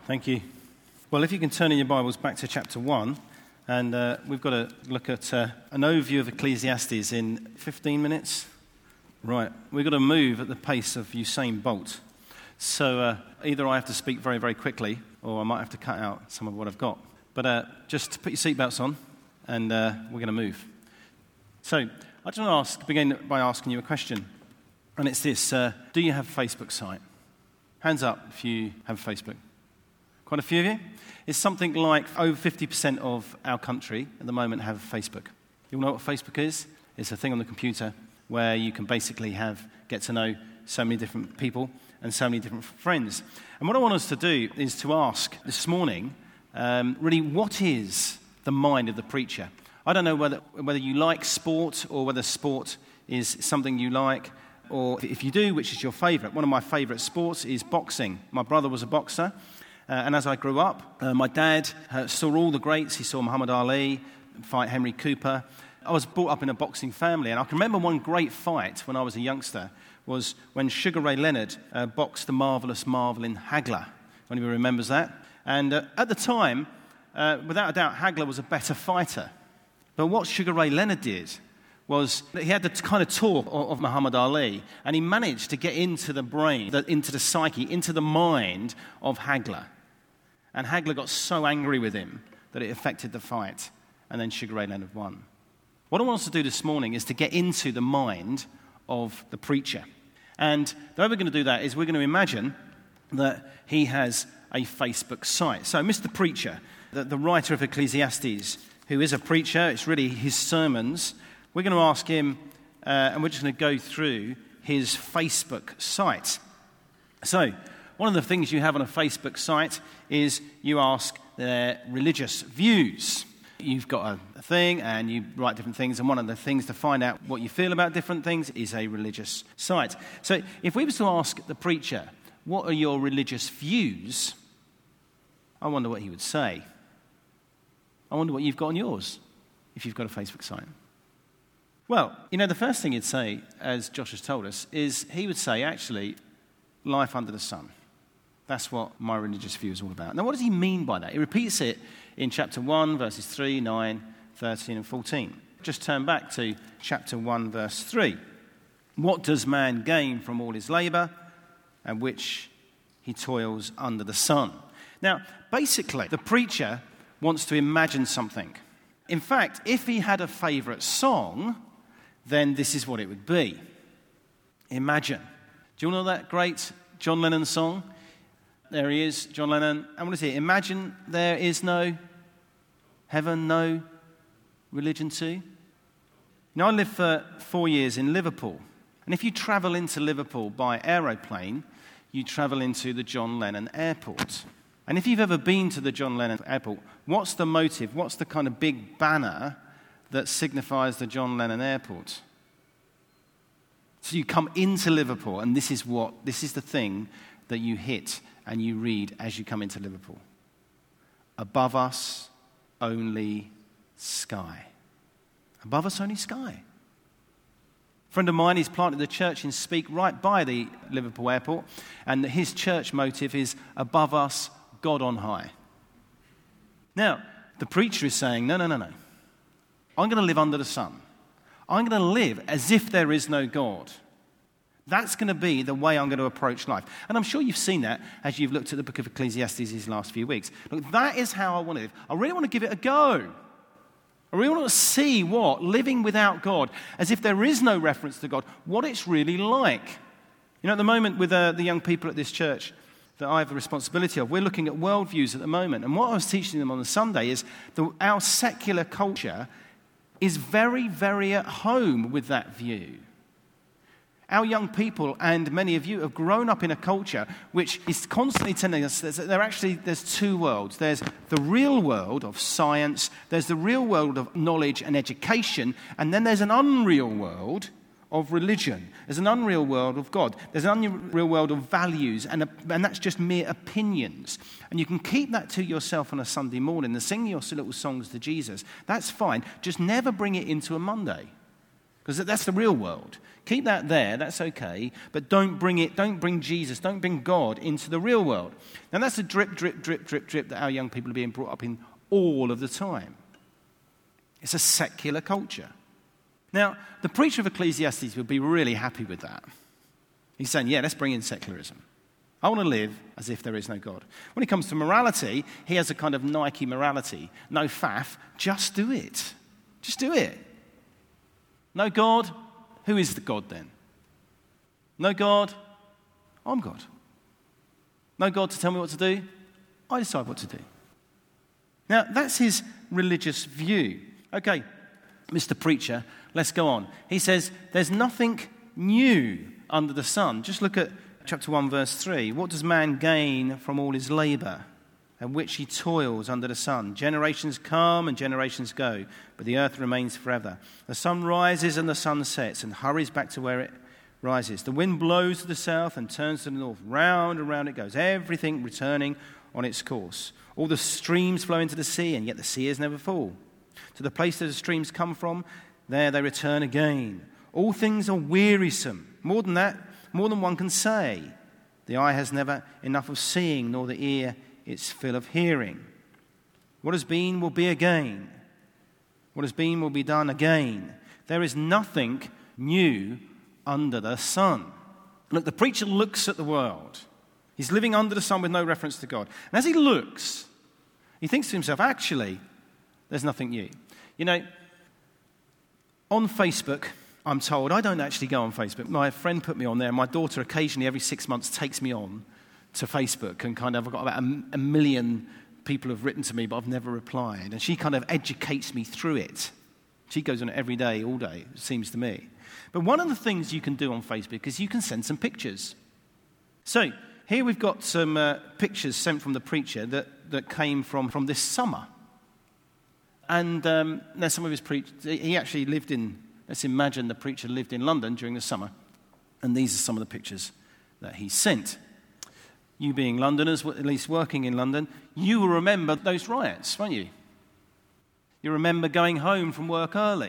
Thank you. Well, if you can turn in your Bibles back to chapter 1, and we've got to look at an overview of Ecclesiastes in 15 minutes. Right, we've got to move at the pace of Usain Bolt. So either I have to speak very, very quickly, or I might have to cut out some of what I've got. But just put your seatbelts on, and we're going to move. So I just want to begin by asking you a question, and it's this. Do you have a Facebook site? Hands up if you have Facebook. Quite a few of you. It's something like over 50% of our country at the moment have Facebook. You all know what Facebook is? It's a thing on the computer where you can basically get to know so many different people and so many different friends. And what I want us to do is to ask this morning, really, what is the mind of the preacher? I don't know whether you like sport or whether sport is something you like, or if you do, which is your favourite. One of my favourite sports is boxing. My brother was a boxer. And as I grew up, my dad saw all the greats. He saw Muhammad Ali fight Henry Cooper. I was brought up in a boxing family, and I can remember one great fight when I was a youngster was when Sugar Ray Leonard boxed the marvellous Marvin Hagler. Anybody remembers that? And at the time, without a doubt, Hagler was a better fighter. But what Sugar Ray Leonard did was that he had the kind of talk of Muhammad Ali, and he managed to get into the brain, into the psyche, into the mind of Hagler. And Hagler got so angry with him that it affected the fight, and then Sugar Ray Leonard won. What I want us to do this morning is to get into the mind of the preacher. And the way we're going to do that is we're going to imagine that he has a Facebook site. So Mr. Preacher, the writer of Ecclesiastes, who is a preacher, it's really his sermons, we're going to ask him, and we're just going to go through his Facebook site. So, one of the things you have on a Facebook site is you ask their religious views. You've got a thing and you write different things, and one of the things to find out what you feel about different things is a religious site. So if we were to ask the preacher, what are your religious views? I wonder what he would say. I wonder what you've got on yours if you've got a Facebook site. Well, the first thing he'd say, as Josh has told us, is he would say, actually, life under the sun. That's what my religious view is all about. Now, what does he mean by that? He repeats it in chapter 1, verses 3, 9, 13, and 14. Just turn back to chapter 1, verse 3. What does man gain from all his labour, and which he toils under the sun? Now, basically, the preacher wants to imagine something. In fact, if he had a favourite song, then this is what it would be. Imagine. Do you all know that great John Lennon song? There he is, John Lennon. And what is it? Imagine there is no heaven, no religion too. Now, I lived for 4 years in Liverpool. And if you travel into Liverpool by aeroplane, you travel into the John Lennon Airport. And if you've ever been to the John Lennon Airport, what's the motive? What's the kind of big banner that signifies the John Lennon Airport? So you come into Liverpool, and this is the thing that you hit and you read as you come into Liverpool. Above us, only sky. Above us, only sky. A friend of mine, he's planted a church in Speke right by the Liverpool Airport, and his church motive is above us, God on high. Now, the preacher is saying, no. I'm going to live under the sun. I'm going to live as if there is no God. That's going to be the way I'm going to approach life. And I'm sure you've seen that as you've looked at the book of Ecclesiastes these last few weeks. Look, that is how I want to live. I really want to give it a go. I really want to see living without God, as if there is no reference to God, what it's really like. At the moment with the young people at this church that I have the responsibility of, we're looking at worldviews at the moment. And what I was teaching them on the Sunday is our secular culture is very, very at home with that view. Our young people and many of you have grown up in a culture which is constantly telling us that there's two worlds. There's the real world of science, there's the real world of knowledge and education, and then there's an unreal world of religion. There's an unreal world of God. There's an unreal world of values, and that's just mere opinions. And you can keep that to yourself on a Sunday morning and sing your little songs to Jesus. That's fine. Just never bring it into a Monday. because that's the real world. Keep that there, that's okay, but don't bring Jesus, don't bring God into the real world. Now that's the drip that our young people are being brought up in all of the time. It's a secular culture. Now, the preacher of Ecclesiastes would be really happy with that. He's saying, yeah, let's bring in secularism. I want to live as if there is no God. When it comes to morality, he has a kind of Nike morality. No faff, just do it. Just do it. No God, who is the God then? No God, I'm God. No God to tell me what to do, I decide what to do. Now, that's his religious view. Okay, Mr. Preacher, let's go on. He says, there's nothing new under the sun. Just look at chapter 1, verse 3. What does man gain from all his labor, at which he toils under the sun? Generations come and generations go, but the earth remains forever. The sun rises and the sun sets and hurries back to where it rises. The wind blows to the south and turns to the north. Round and round it goes, everything returning on its course. All the streams flow into the sea, and yet the seers never fall. To the place that the streams come from, there they return again. All things are wearisome. More than that, more than one can say. The eye has never enough of seeing, nor the ear its fill of hearing. What has been will be again. What has been will be done again. There is nothing new under the sun. Look, the preacher looks at the world. He's living under the sun with no reference to God. And as he looks, he thinks to himself, actually, there's nothing new. You know, on Facebook, I'm told, I don't actually go on Facebook. My friend put me on there. My daughter occasionally, every 6 months, takes me on to Facebook, and kind of I've got about a million people have written to me, but I've never replied. And she kind of educates me through it. She goes on it every day, all day, it seems to me. But one of the things you can do on Facebook is you can send some pictures. So here we've got some pictures sent from the preacher that came from this summer. And now some of his he actually lived in, let's imagine the preacher lived in London during the summer. And these are some of the pictures that he sent. You being Londoners, at least working in London, you will remember those riots, won't you? You remember going home from work early.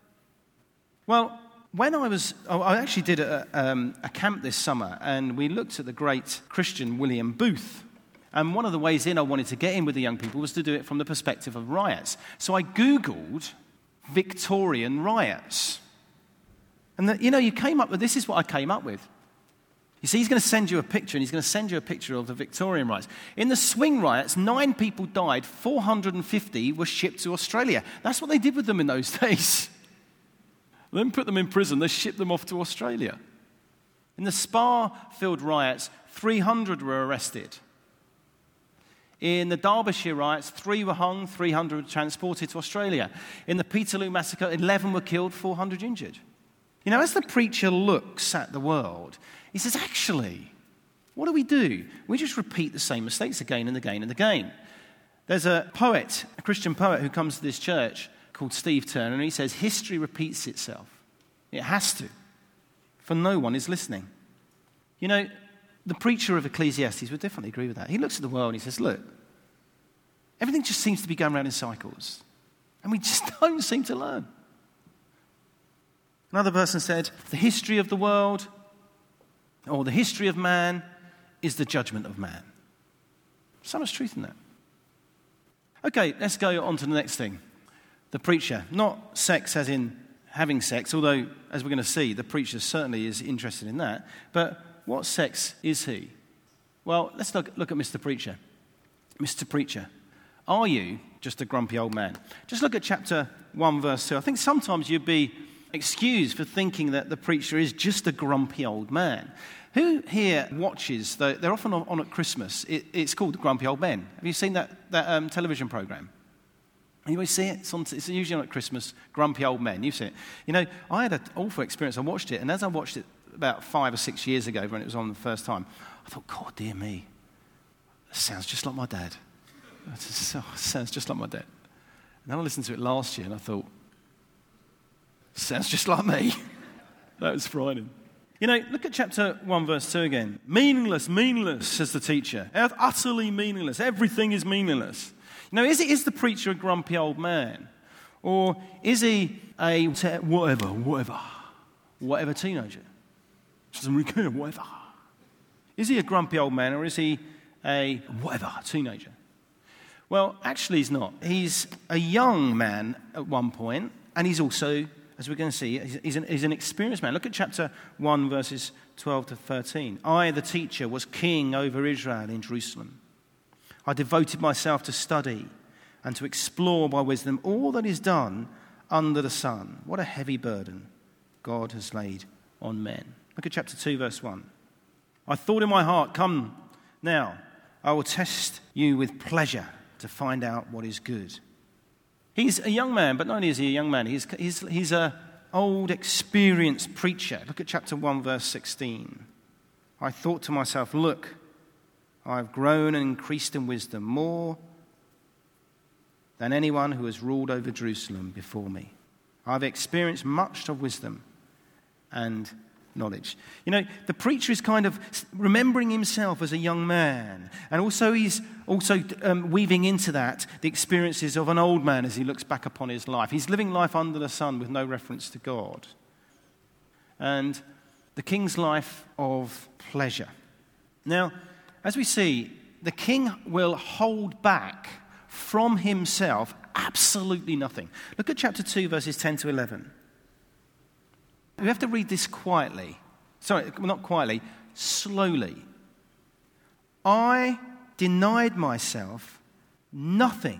Well, when I actually did a camp this summer, and we looked at the great Christian William Booth. And one of the ways in I wanted to get in with the young people was to do it from the perspective of riots. So I Googled Victorian riots. And you came up with, this is what I came up with. You see, he's going to send you a picture, and he's going to send you a picture of the Victorian riots. In the swing riots, 9 people died, 450 were shipped to Australia. That's what they did with them in those days. They didn't put them in prison, they shipped them off to Australia. In the Spa-filled riots, 300 were arrested. In the Derbyshire riots, 3 were hung, 300 were transported to Australia. In the Peterloo massacre, 11 were killed, 400 injured. You know, as the preacher looks at the world, he says, actually, what do? We just repeat the same mistakes again and again and again. There's a poet, a Christian poet who comes to this church called Steve Turner, and he says, history repeats itself. It has to, for no one is listening. You know, the preacher of Ecclesiastes would definitely agree with that. He looks at the world and he says, look, everything just seems to be going around in cycles, and we just don't seem to learn. Another person said, the history of the world, or the history of man, is the judgment of man. So much truth in that. Okay, let's go on to the next thing. The preacher, not sex as in having sex, although, as we're going to see, the preacher certainly is interested in that. But what sex is he? Well, let's look at Mr. Preacher. Mr. Preacher, are you just a grumpy old man? Just look at chapter 1, verse 2. I think sometimes you'd be excused for thinking that the preacher is just a grumpy old man. Who here watches, they're often on at Christmas, it's called Grumpy Old Men. Have you seen that television program? Anybody see it? It's usually on at Christmas, Grumpy Old Men. You've seen it. You know, I had an awful experience. I watched it, and as I watched it about 5 or 6 years ago when it was on the first time, I thought, God, dear me, that sounds just like my dad. It sounds just like my dad. And then I listened to it last year, and I thought, sounds just like me. That was frightening. You know, look at chapter 1, verse 2 again. Meaningless, says the teacher. Utterly meaningless. Everything is meaningless. You know, is the preacher a grumpy old man? Or is he a whatever teenager? Doesn't really care, whatever. Is he a grumpy old man, or is he a whatever teenager? Well, actually he's not. He's a young man at one point, and he's also, as we're going to see, he's an experienced man. Look at chapter 1, verses 12 to 13. I, the teacher, was king over Israel in Jerusalem. I devoted myself to study and to explore by wisdom all that is done under the sun. What a heavy burden God has laid on men. Look at chapter 2, verse 1. I thought in my heart, come now, I will test you with pleasure to find out what is good. He's a young man, but not only is he a young man, he's an old, experienced preacher. Look at chapter 1, verse 16. I thought to myself, look, I have grown and increased in wisdom more than anyone who has ruled over Jerusalem before me. I've experienced much of wisdom and knowledge. You know, the preacher is kind of remembering himself as a young man, and also he's weaving into that the experiences of an old man as he looks back upon his life. He's living life under the sun with no reference to God. And the king's life of pleasure. Now, as we see, the king will hold back from himself absolutely nothing. Look at chapter 2, verses 10 to 11. We have to read this quietly. Sorry, not quietly, slowly. I denied myself nothing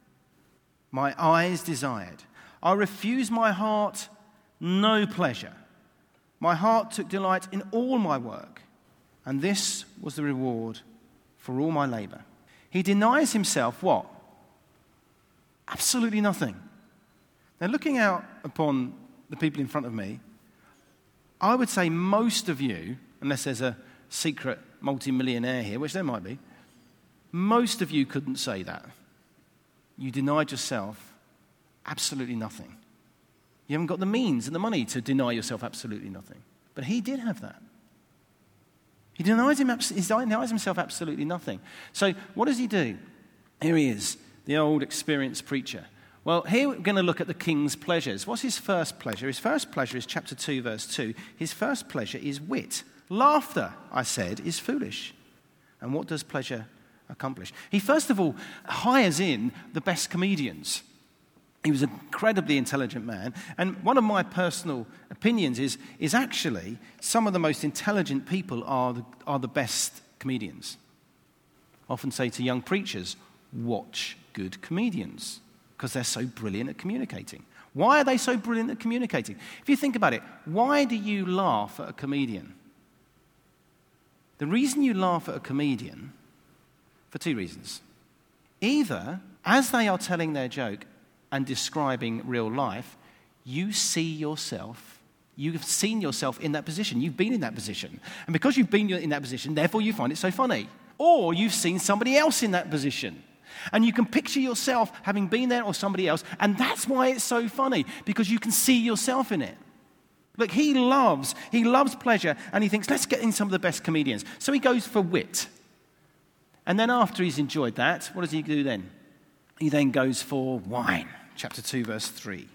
my eyes desired. I refused my heart no pleasure. My heart took delight in all my work, and this was the reward for all my labor. He denies himself what? Absolutely nothing. Now, looking out upon the people in front of me, I would say most of you, unless there's a secret multi-millionaire here, which there might be, most of you couldn't say that. You denied yourself absolutely nothing. You haven't got the means and the money to deny yourself absolutely nothing. But he did have that. He denies himself absolutely nothing. So what does he do? Here he is, the old experienced preacher. Well, here we're going to look at the king's pleasures. What's his first pleasure? His first pleasure is chapter 2, verse 2. His first pleasure is wit. Laughter, I said, is foolish. And what does pleasure accomplish? He first of all hires in the best comedians. He was an incredibly intelligent man. And one of my personal opinions is actually some of the most intelligent people are the best comedians. I often say to young preachers, watch good comedians, because they're so brilliant at communicating. Why are they so brilliant at communicating? If you think about it, why do you laugh at a comedian? The reason you laugh at a comedian, for two reasons. Either, as they are telling their joke and describing real life, you see yourself, you've seen yourself in that position. You've been in that position. And because you've been in that position, therefore you find it so funny. Or you've seen somebody else in that position. And you can picture yourself having been there or somebody else, and that's why it's so funny, because you can see yourself in it. Look, he loves pleasure, and he thinks, let's get in some of the best comedians. So he goes for wit. And then after he's enjoyed that, what does he do then? He then goes for wine. Chapter 2, verse 3.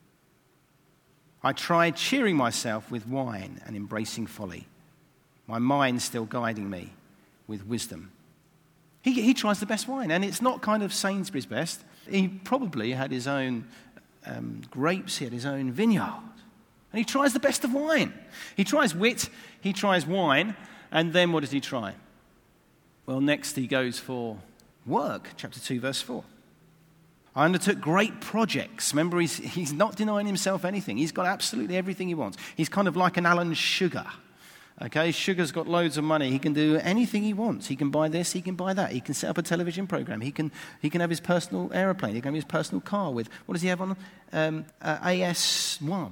I tried cheering myself with wine and embracing folly, my mind still guiding me with wisdom. He tries the best wine, and it's not kind of Sainsbury's best. He probably had his own grapes, he had his own vineyard. And he tries the best of wine. He tries wit, he tries wine, and then what does he try? Well, next he goes for work, chapter 2, verse 4. I undertook great projects. Remember, he's not denying himself anything. He's got absolutely everything he wants. He's kind of like an Alan Sugar. Okay, Sugar's got loads of money. He can do anything he wants. He can buy this, he can buy that. He can set up a television program. He can have his personal aeroplane. He can have his personal car with, what does he have on? AS1.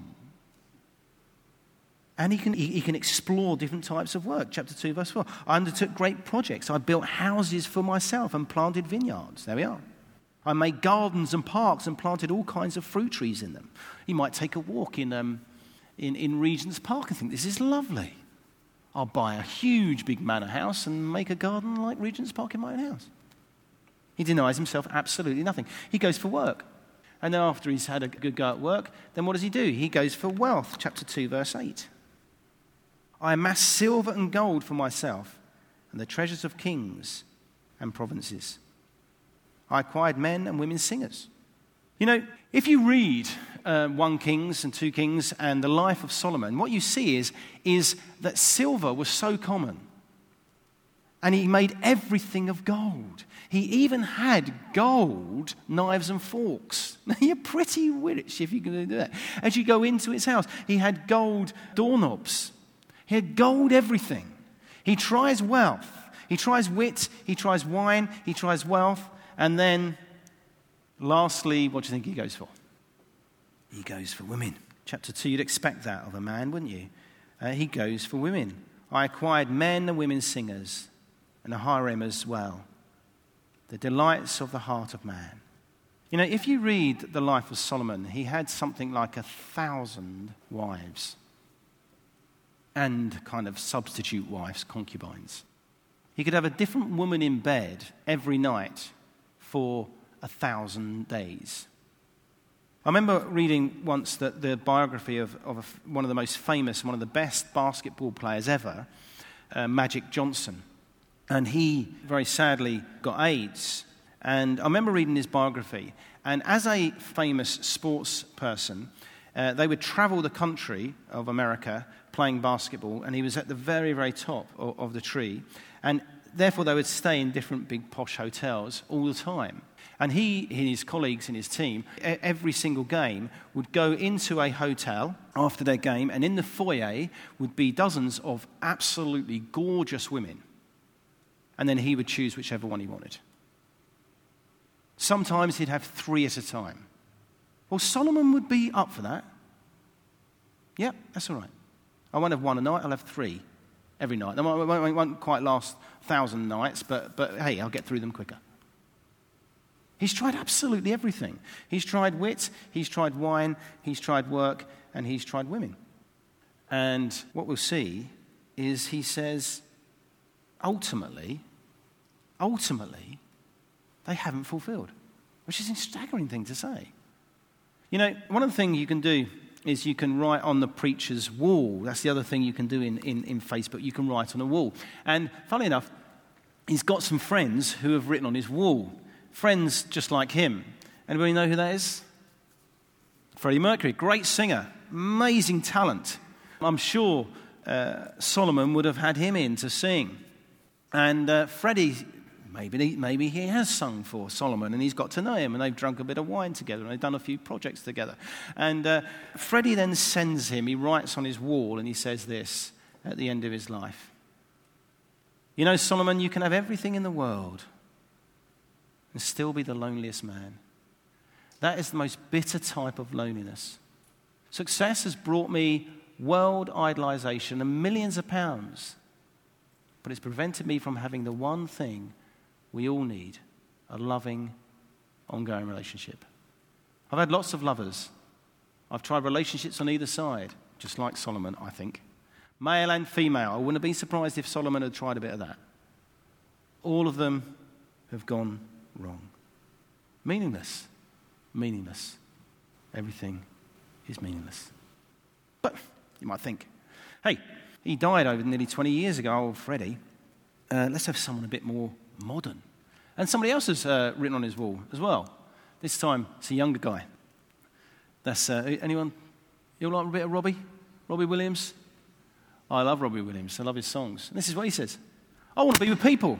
And he can explore different types of work. Chapter 2, verse 4. I undertook great projects. I built houses for myself and planted vineyards. There we are. I made gardens and parks and planted all kinds of fruit trees in them. You might take a walk in Regent's Park and think, this is lovely. I'll buy a huge big manor house and make a garden like Regent's Park in my own house. He denies himself absolutely nothing. He goes for work. And then after he's had a good go at work, then what does he do? He goes for wealth. Chapter 2, verse 8. I amass silver and gold for myself and the treasures of kings and provinces. I acquired men and women singers. You know, if you read 1 Kings and 2 Kings and the life of Solomon, what you see is that silver was so common. And he made everything of gold. He even had gold knives and forks. Now, you're pretty rich if you can do that. As you go into his house, he had gold doorknobs. He had gold everything. He tries wealth. He tries wit. He tries wine. He tries wealth. And then, lastly, what do you think he goes for? He goes for women. Chapter 2, you'd expect that of a man, wouldn't you? He goes for women. I acquired men and women singers, and a harem as well, the delights of the heart of man. You know, if you read the life of Solomon, he had something like 1,000 wives and kind of substitute wives, concubines. He could have a different woman in bed every night for 1,000 days. I remember reading once that the biography of one of the most famous, one of the best basketball players ever, Magic Johnson. And he, very sadly, got AIDS. And I remember reading his biography. And as a famous sports person, they would travel the country of America playing basketball. And he was at the very, very top of the tree. And therefore, they would stay in different big posh hotels all the time. And he and his colleagues and his team, every single game, would go into a hotel after their game. And in the foyer would be dozens of absolutely gorgeous women. And then he would choose whichever one he wanted. Sometimes he'd have 3 at a time. Well, Solomon would be up for that. Yep, that's all right. I won't have 1 a night, I'll have 3 every night. They won't quite last 1,000 nights, but hey, I'll get through them quicker. He's tried absolutely everything. He's tried wit, he's tried wine, he's tried work, and he's tried women. And what we'll see is he says, ultimately, they haven't fulfilled, which is a staggering thing to say. You know, one of the things you can do is you can write on the preacher's wall. That's the other thing you can do in Facebook. You can write on a wall. And funnily enough, he's got some friends who have written on his wall. Friends just like him. Anybody know who that is? Freddie Mercury, great singer, amazing talent. I'm sure Solomon would have had him in to sing. And Freddie, maybe he has sung for Solomon, and he's got to know him, and they've drunk a bit of wine together, and they've done a few projects together. And Freddie then sends him, he writes on his wall, and he says this at the end of his life. You know, Solomon, you can have everything in the world and still be the loneliest man. That is the most bitter type of loneliness. Success has brought me world idolization and millions of pounds, but it's prevented me from having the one thing we all need, a loving, ongoing relationship. I've had lots of lovers. I've tried relationships on either side, just like Solomon, I think. Male and female. I wouldn't have been surprised if Solomon had tried a bit of that. All of them have gone wrong. Meaningless. Meaningless. Everything is meaningless. But you might think, hey, he died over nearly 20 years ago, old Freddie. Let's have someone a bit more modern. And somebody else has written on his wall as well. This time, it's a younger guy. That's anyone? You like a bit of Robbie? Robbie Williams? I love Robbie Williams. I love his songs. And this is what he says. I want to be with people.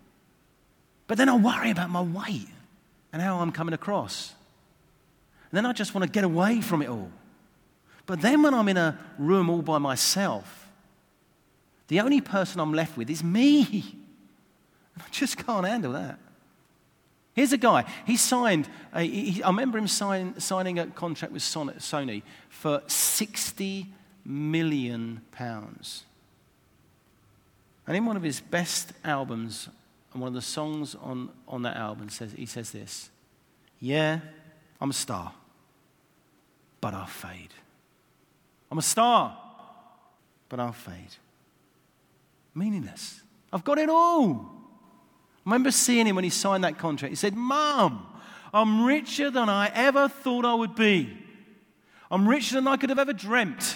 But then I worry about my weight and how I'm coming across. And then I just want to get away from it all. But then when I'm in a room all by myself, the only person I'm left with is me. I just can't handle that. Here's a guy. He signed, I remember him signing a contract with Sony for £60 million. And in one of his best albums, and one of the songs on that album, he says this, yeah, I'm a star, but I'll fade. I'm a star, but I'll fade. Meaningless. I've got it all. I remember seeing him when he signed that contract. He said, Mum, I'm richer than I ever thought I would be. I'm richer than I could have ever dreamt.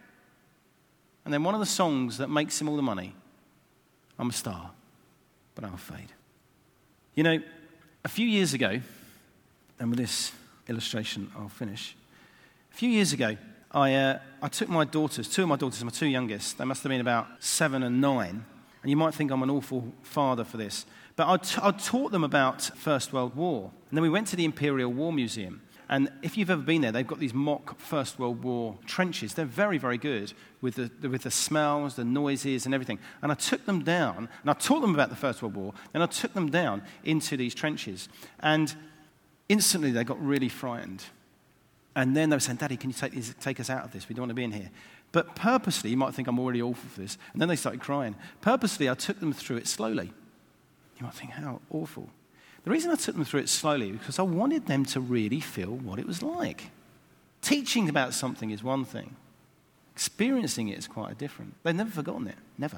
And then one of the songs that makes him all the money, I'm a star, but I'll fade. You know, a few years ago, and with this illustration I'll finish. A few years ago, I took my daughters, two of my daughters, my two youngest, they must have been about 7 and 9, and you might think I'm an awful father for this, but I taught them about First World War. And then we went to the Imperial War Museum. And if you've ever been there, they've got these mock First World War trenches. They're very, very good with the smells, the noises and everything. And I took them down, and I taught them about the First World War, and I took them down into these trenches. And instantly they got really frightened. And then they were saying, Daddy, can you take us out of this? We don't want to be in here. But purposely, you might think I'm already awful for this. And then they started crying. Purposely, I took them through it slowly. You might think, how awful. The reason I took them through it slowly is because I wanted them to really feel what it was like. Teaching about something is one thing. Experiencing it is quite different. They've never forgotten it. Never.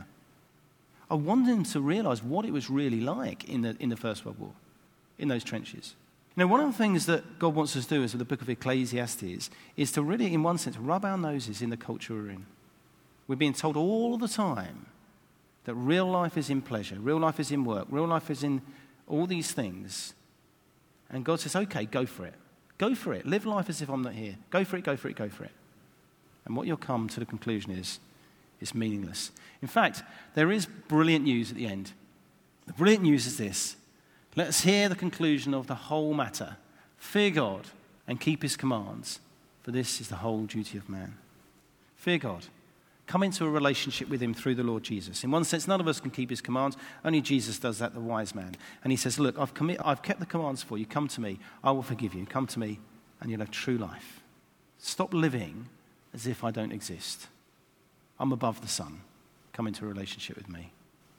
I wanted them to realize what it was really like in the First World War, in those trenches. You know, one of the things that God wants us to do as with the book of Ecclesiastes is to really, in one sense, rub our noses in the culture we're in. We're being told all the time that real life is in pleasure, real life is in work, real life is in all these things. And God says, okay, go for it. Go for it. Live life as if I'm not here. Go for it, go for it, go for it. And what you'll come to the conclusion is, it's meaningless. In fact, there is brilliant news at the end. The brilliant news is this. Let's hear the conclusion of the whole matter. Fear God and keep his commands, for this is the whole duty of man. Fear God. Come into a relationship with him through the Lord Jesus. In one sense, none of us can keep his commands. Only Jesus does that, the wise man. And he says, look, I've kept the commands for you. Come to me. I will forgive you. Come to me and you'll have true life. Stop living as if I don't exist. I'm above the sun. Come into a relationship with me.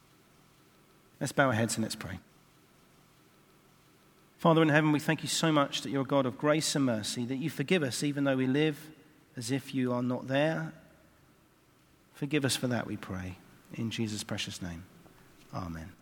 Let's bow our heads and let's pray. Father in heaven, we thank you so much that you're a God of grace and mercy, that you forgive us even though we live as if you are not there. Forgive us for that, we pray. In Jesus' precious name. Amen.